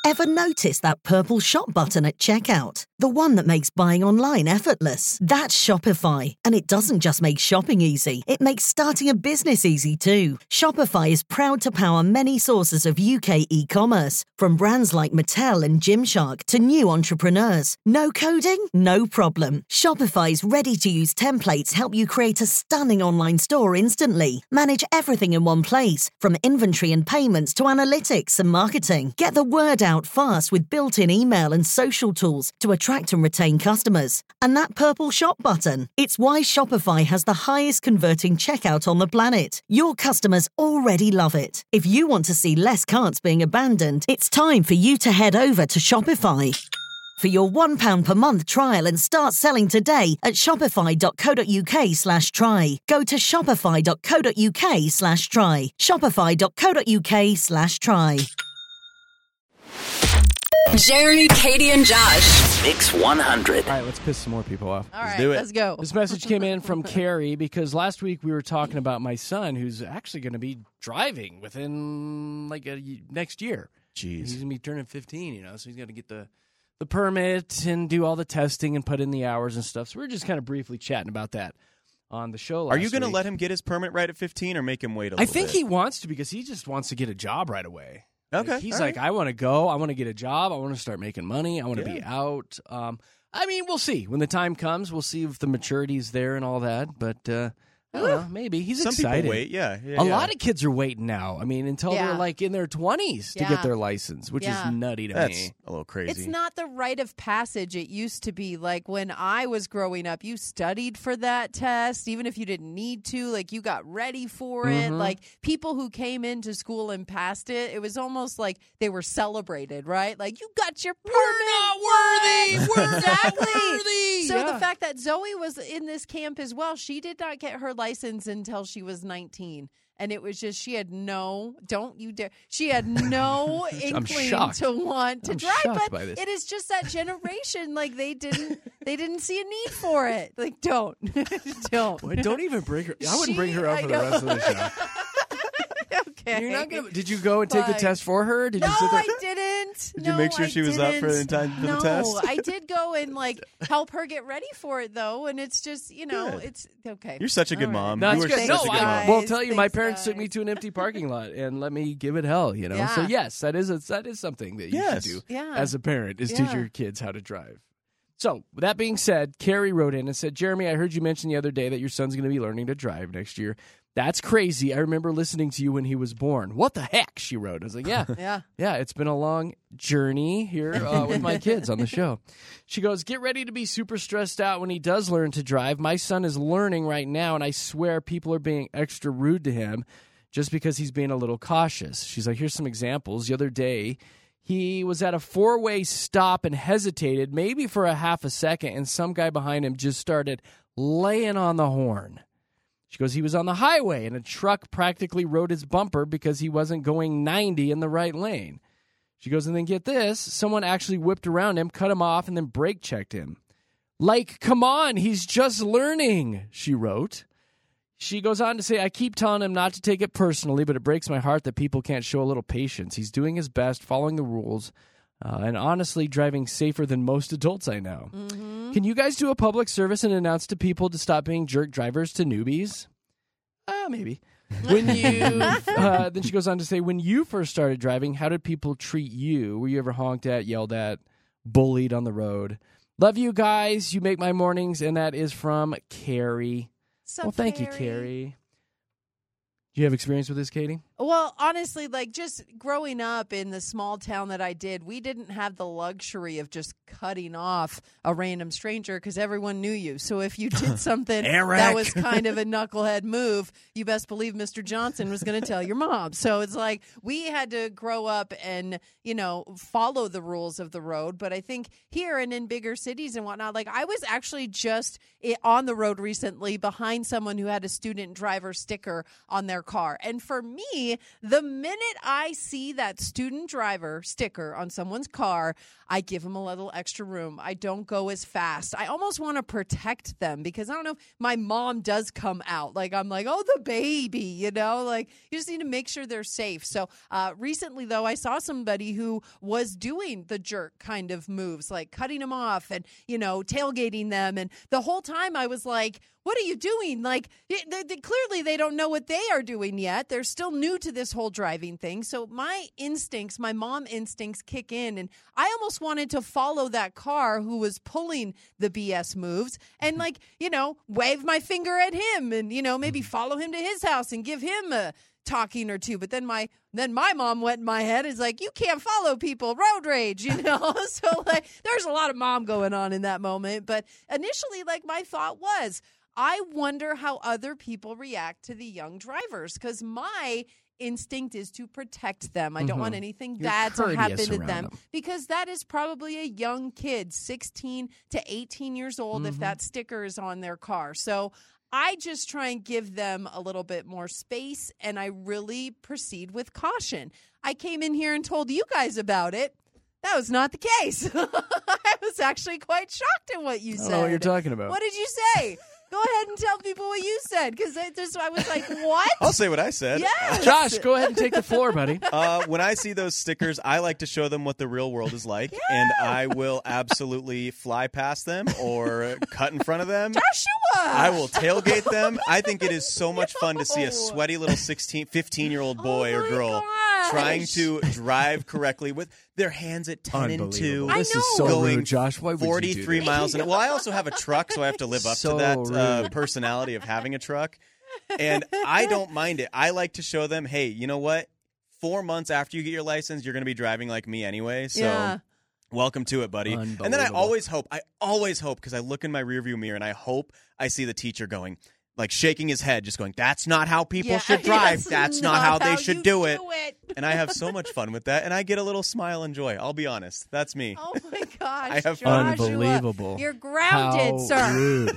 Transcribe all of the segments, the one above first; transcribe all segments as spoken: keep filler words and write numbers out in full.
Ever notice that purple shop button at checkout? The one that makes buying online effortless. That's Shopify. And it doesn't just make shopping easy, it makes starting a business easy too. Shopify is proud to power many sources of U K e-commerce, from brands like Mattel and Gymshark to new entrepreneurs. No coding? No problem. Shopify's ready-to-use templates help you create a stunning online store instantly. Manage everything in one place, from inventory and payments to analytics and marketing. Get the word out fast with built-in email and social tools to attract and retain customers. And that purple shop button, it's why Shopify has the highest converting checkout on the planet. Your customers already love it. If you want to see less carts being abandoned, it's time for you to head over to Shopify. For your one pound per month trial and start selling today at shopify.co.uk slash try. Go to shopify.co.uk slash try. Shopify.co.uk slash try. Jeremy, Katie, and Josh. Mix one hundred. All right, let's piss some more people off. All let's right, do it. Let's go. This message came in from Carrie because last week we were talking about my son who's actually going to be driving within like a, next year. Jeez. He's going to be turning fifteen, you know, so he's got to get the, the permit and do all the testing and put in the hours and stuff. So we are just kind of briefly chatting about that on the show last Are you going to week. let him get his permit right at fifteen or make him wait a little I think bit? he wants to because he just wants to get a job right away. Okay. Like, he's all like, right. I want to go. I want to get a job. I want to start making money. I want to Yeah. be out. Um, I mean, we'll see. When the time comes, we'll see if the maturity's there and all that. But uh, I don't know. Maybe. He's Some excited. people wait, yeah. yeah a yeah. lot of kids are waiting now. I mean, until Yeah. they're like in their twenties to Yeah. get their license, which Yeah. is nutty to That's me. a little crazy. It's not the rite of passage it used to be. Like when I was growing up, you studied for that test, even if you didn't need to. Like you got ready for it. Mhm. Like people who came into school and passed it, it was almost like they were celebrated, right? Like you got your permit. not worthy. What? We're not exactly. worthy. So Yeah. the fact that Zoe was in this camp as well, she did not get her license until she was nineteen. And it was just, she had no, don't you dare, she had no inkling shocked. to want to I'm drive. shocked But by this. it is just that generation, like they didn't, they didn't see a need for it. Like, don't, don't. Boy, don't even bring her. I wouldn't bring She- her up I for the know. rest of the show. Okay. You're not gonna. Did you go and take the Fine. test for her? Did No, you sit there? I didn't. Did you No, make sure I she was up for didn't. in time for the no, test? I did go and like help her get ready for it though, and it's just you know Good. it's okay. You're such a good All right. mom. No, you it's were good. such No, a good I mom. guys. will tell you, my Thanks, parents took guys. me to an empty parking lot and let me give it hell. You know, so Yeah. yes, that is a, that is something that you Yes. should do Yeah. as a parent is teach Yeah. your kids how to drive. So with that being said, Carrie wrote in and said, Jeremy, I heard you mention the other day that your son's going to be learning to drive next year. That's crazy. I remember listening to you when he was born. What the heck? She wrote. I was like, yeah. Yeah. Yeah, it's been a long journey here uh, with my kids on the show. She goes, get ready to be super stressed out when he does learn to drive. My son is learning right now, and I swear people are being extra rude to him just because he's being a little cautious. She's like, here's some examples. The other day, he was at a four-way stop and hesitated, maybe for a half a second, and some guy behind him just started laying on the horn. She goes, he was on the highway, and a truck practically rode his bumper because he wasn't going ninety in the right lane. She goes, and then get this, someone actually whipped around him, cut him off, and then brake checked him. Like, come on, he's just learning, she wrote. She goes on to say, I keep telling him not to take it personally, but it breaks my heart that people can't show a little patience. He's doing his best, following the rules, uh, and honestly driving safer than most adults I know. Mm-hmm. Can you guys do a public service and announce to people to stop being jerk drivers to newbies? Uh, maybe. When you, uh, then she goes on to say, when you first started driving, how did people treat you? Were you ever honked at, yelled at, bullied on the road? Love you guys. You make my mornings, and that is from Carrie. So, Well, thank you, Carrie. Do you have experience with this, Katie? Well, honestly, like just growing up in the small town that I did, we didn't have the luxury of just cutting off a random stranger because everyone knew you. So if you did something Eric. that was kind of a knucklehead move, you best believe Mister Johnson was going to tell your mom. So it's like we had to grow up and, you know, follow the rules of the road. But I think here and in bigger cities and whatnot, like I was actually just on the road recently behind someone who had a student driver sticker on their car. And for me, me, the minute I see that student driver sticker on someone's car, I give them a little extra room. I don't go as fast. I almost want to protect them because I don't know if my mom does come out. Like, I'm like, oh, the baby, you know, like you just need to make sure they're safe. So uh, recently, though, I saw somebody who was doing the jerk kind of moves, like cutting them off and, you know, tailgating them. And the whole time I was like, what are you doing? Like, they, they, clearly they don't know what they are doing yet. They're still new to this whole driving thing. So my instincts, my mom instincts kick in. And I almost wanted to follow that car who was pulling the B S moves and, like, you know, wave my finger at him and, you know, maybe follow him to his house and give him a talking or two. But then my then my mom went in my head is like, you can't follow people, road rage, you know. So like there's a lot of mom going on in that moment. But initially, like, my thought was, I wonder how other people react to the young drivers because my instinct is to protect them. I don't mm-hmm. want anything You're bad to happen to them, them because that is probably a young kid, sixteen to eighteen years old, mm-hmm. if that sticker is on their car. So I just try and give them a little bit more space, and I really proceed with caution. I came in here and told you guys about it. That was not the case. I was actually quite shocked at what you I said. don't know what you're talking about. What did you say? Go ahead and tell people what you said, because I, just, I was like, what? I'll say what I said. Yes. Josh, go ahead and take the floor, buddy. Uh, when I see those stickers, I like to show them what the real world is like, yeah. and I will absolutely fly past them or cut in front of them. Joshua! I will tailgate them. I think it is so much fun to see a sweaty little sixteen, fifteen-year-old boy oh or girl gosh. trying to drive correctly with their hands at ten and two. I This know. is so Going rude, Josh. Why would forty-three you do that? miles an hour. Well, I also have a truck, so I have to live up So to that uh, rude. personality of having a truck. And I don't mind it. I like to show them, hey, you know what? Four months after you get your license, you're going to be driving like me anyway. So Yeah. welcome to it, buddy. And then I always hope, I always hope, because I look in my rearview mirror and I hope I see the teacher going, like shaking his head, just going, that's not how people Yeah, should drive. yes, That's not, how they should you do it. it. And I have so much fun with that. And I get a little smile and joy. I'll be honest. That's me. Oh, my gosh. I have Joshua, fun. Unbelievable. You're grounded, How sir. rude.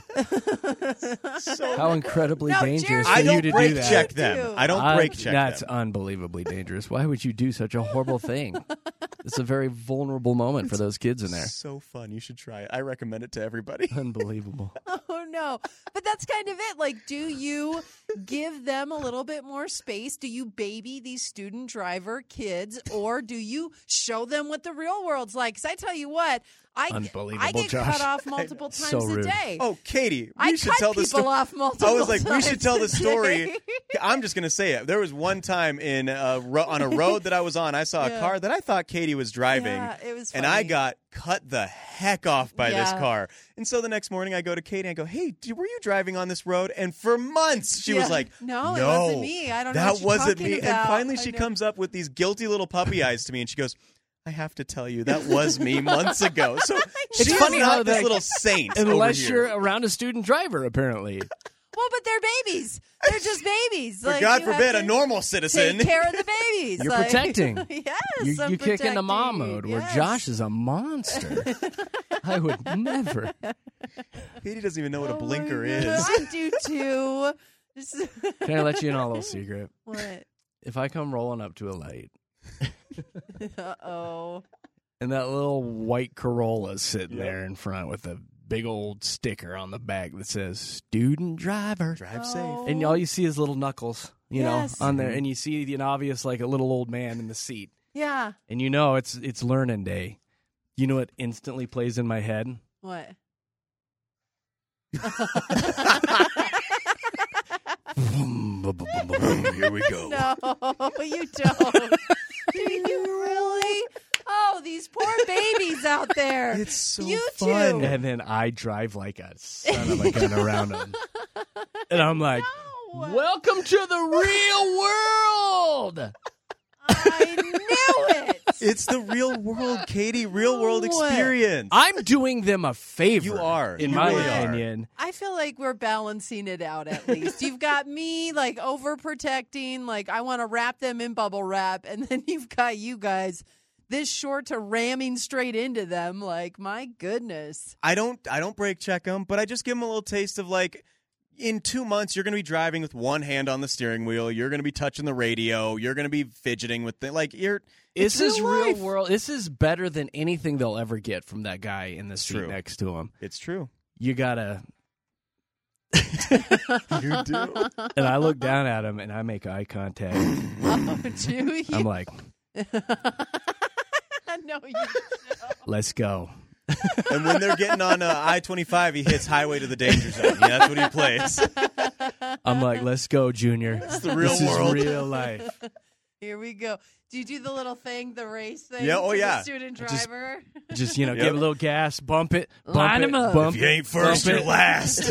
So How incredibly No, dangerous Jerry, for I you don't to break do that. check You them. do. I don't I- break check That's them. unbelievably dangerous. Why would you do such a horrible thing? It's a very vulnerable moment for those kids in there. So fun. You should try it. I recommend it to everybody. Unbelievable. Oh, no. But that's kind of it. Like, do you give them a little bit more space? Do you baby these student driver kids, or do you show them what the real world's like? Because I tell you what, I, Unbelievable, I get Josh. cut off multiple times So a rude. day. Oh, Katie, we I should cut tell the people story. off multiple I was like, we should times tell a the story. day. I'm just going to say it. There was one time in a ro- on a road that I was on, I saw a Yeah. car that I thought Katie was driving. Yeah, it was and I funny. got cut the heck off by this Yeah. car. And so the next morning I go to Katie and I go, hey, d- were you driving on this road? And for months she Yeah. was like, No, it no, wasn't me. I don't know that what you're wasn't talking me. And about. finally I she know. comes up with these guilty little puppy eyes to me and she goes, I have to tell you, that was me months ago. So It's she's funny not how this that- little saint Unless over you're here. around a student driver, apparently. Well, but they're babies. They're just babies. For Like, God you have forbid, to a normal citizen. Take care of the babies. You're Like- protecting. yes, You, I'm you kick into mom protecting. mode where Yes. Josh is a monster. I would never. Katie doesn't even know what a Oh my blinker God. is. I do too. Just- Can I let you in on a little secret? what? If I come rolling up to a light Uh oh. and that little white Corolla's sitting Yep. there in front with a big old sticker on the back that says student driver. Drive safe. And all you see is little knuckles, you Yes. know, on there. And you see an obvious, like a little old man in the seat. Yeah. And you know it's it's learning day. You know what instantly plays in my head? What? Here we go. No, you don't. Do you really? Oh, these poor babies out there. It's so You fun. too. And then I drive like a son of a gun around them. And I'm like, No. welcome to the real world. I knew it. It's the real world, Katie. Real world No. experience. I'm doing them a favor. You are. In You my really are. opinion. I feel like we're balancing it out at least. You've got me like overprotecting, like I want to wrap them in bubble wrap, and then you've got you guys this short to ramming straight into them. Like, my goodness. I don't. I don't break check them, but I just give them a little taste of like, in two months, you're going to be driving with one hand on the steering wheel. You're going to be touching the radio. You're going to be fidgeting with the, like, you're. This is real, real life. world. This is better than anything they'll ever get from that guy in the street True. next to him. It's true. You gotta. You do. And I look down at him and I make eye contact. Oh, do you? I'm like, No, you don't. let's go. And when they're getting on uh, I twenty-five, he hits highway to the danger zone. Yeah, that's what he plays. I'm like, let's go, Junior. It's the real this world. is real life. Here we go. Do you do the little thing, the race thing? Yeah, oh, to yeah. The student Just- driver. Just, you know, Yep. give a little gas, bump it, bump Line it, 'em up. bump If you ain't first, bump you're it. last.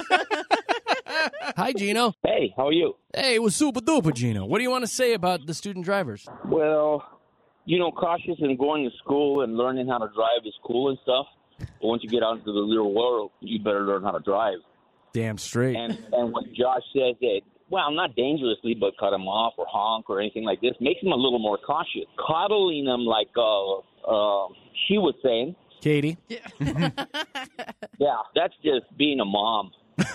Hi, Gino. Hey, how are you? Hey, it was super duper, Gino. What do you want to say about the student drivers? Well, you know, cautious in going to school and learning how to drive is cool and stuff. But once you get out into the real world, you better learn how to drive. Damn straight. And and when Josh says that, well, not dangerously, but cut him off or honk or anything like this, makes him a little more cautious. Coddling them like uh, uh, she was saying, Katie. yeah, that's just being a mom.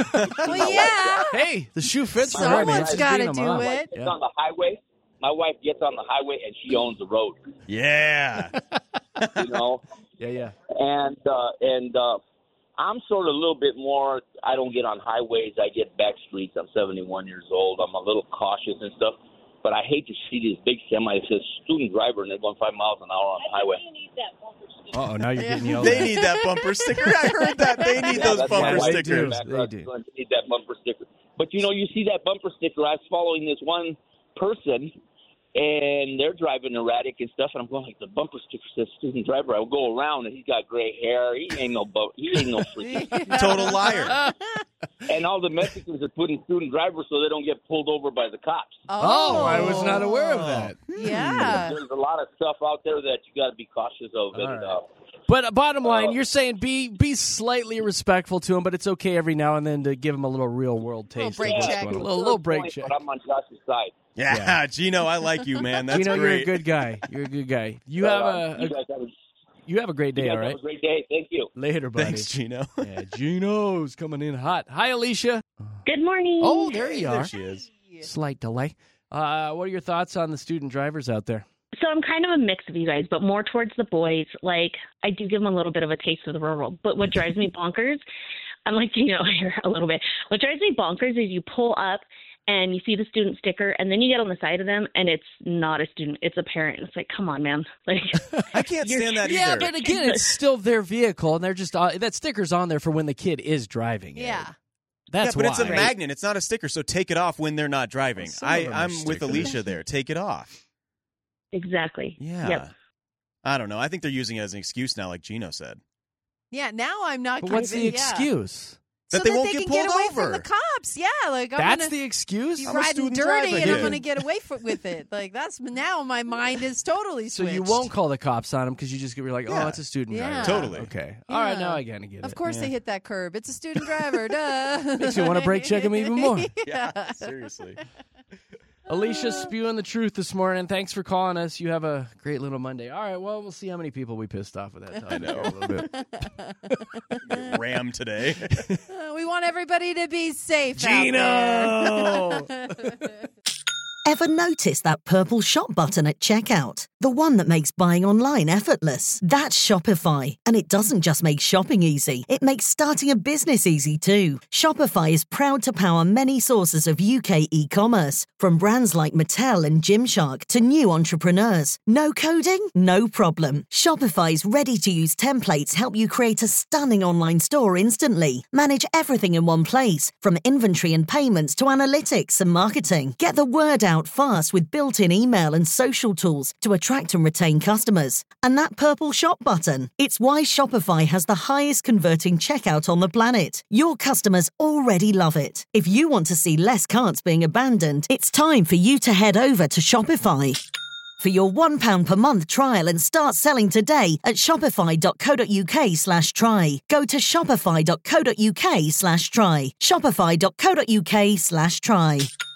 Well, yeah. Hey, the shoe fits for her, man. Someone's She's got being to a do mom. it. It's Yeah. on the highway. My wife gets on the highway and she owns the road, Yeah. you know. Yeah, yeah. And uh, and uh, I'm sort of a little bit more. I don't get on highways. I get back streets. I'm seventy-one years old. I'm a little cautious and stuff. But I hate to see these big semis that says student driver and they're going five miles an hour on the highway. Uh oh, now you're getting yelled They at. need that bumper sticker. I heard that. They need Yeah, those that's bumper my wife they do. stickers. Back They row, do. going to need that bumper sticker. But you know, you see that bumper sticker. I was following this one person, and they're driving erratic and stuff. And I'm going like, the bumper sticker says student driver. I will go around, and he's got gray hair. He ain't no bu- He ain't no freaking. Total liar. And all the Mexicans are putting student drivers so they don't get pulled over by the cops. Oh, I was not aware of that. Yeah. There's a lot of stuff out there that you got to be cautious of. And, right. uh, But uh, bottom line, Uh, you're saying be be slightly respectful to him, but it's okay every now and then to give him a little real world taste. break of what's check. going on. A to little, a little break point, check. But I'm on Josh's side. Yeah, Yeah. Gino, I like you, man. That's you know, great. you're a good guy. You're a good guy. You But, have uh, a, you a guys have a, you have a great you day, guys all right? have a great day. Thank you. Later, buddy. Thanks, Gino. Yeah, Gino's coming in hot. Hi, Alicia. Good morning. Oh, there you There are. she is. Slight delay. Uh, what are your thoughts on the student drivers out there? So I'm kind of a mix of you guys, but more towards the boys. Like, I do give them a little bit of a taste of the real world. But what drives me bonkers, I'm like, you know, here a little bit. What drives me bonkers is you pull up and you see the student sticker, and then you get on the side of them, and it's not a student, it's a parent. It's like, come on, man. Like, I can't stand that Yeah, either. but again, it's still their vehicle, and they're just uh, that sticker's on there for when the kid is driving. it. Yeah. That's yeah, but why. it's a magnet. It's not a sticker, so take it off when they're not driving. Some of I, them are I'm with stickers. Alicia there. Take it off. exactly. Yeah. Yep. I don't know. I think they're using it as an excuse now, like Gino said. Yeah, now I'm not But what's the convinced- yeah. excuse? So That they won't they get can get pulled away over. from the cops. Yeah, like I'm That's gonna the excuse? be I'm a riding student dirty driver and here. I'm going to get away from, with it. Like that's now my mind is totally So switched. you won't call the cops on him because you just be like, oh, Yeah. it's a student Yeah. driver. Totally. Okay. All right, Yeah. now I gotta get it. Of course Yeah. they hit that curb. It's a student driver. Duh. Makes you wanna brake check 'em even more. Yeah, seriously. Alicia spewing the truth this morning. Thanks for calling us. You have a great little Monday. All right, well, we'll see how many people we pissed off with that topic. I know. here a little bit. Ram today. Uh, we want everybody to be safe. Gino! Out there. Ever notice that purple shop button at checkout? The one that makes buying online effortless. That's Shopify. And it doesn't just make shopping easy, it makes starting a business easy too. Shopify is proud to power many sources of U K e-commerce, from brands like Mattel and Gymshark to new entrepreneurs. No coding? No problem. Shopify's ready-to-use templates help you create a stunning online store instantly. Manage everything in one place, from inventory and payments to analytics and marketing. Get the word out fast with built-in email and social tools to attract and retain customers. And that purple shop button, it's why Shopify has the highest converting checkout on the planet. Your customers already love it. If you want to see less carts being abandoned, it's time for you to head over to Shopify. For your one pound per month trial and start selling today at shopify.co.uk slash try. Go to shopify.co.uk slash try. Shopify.co.uk slash try.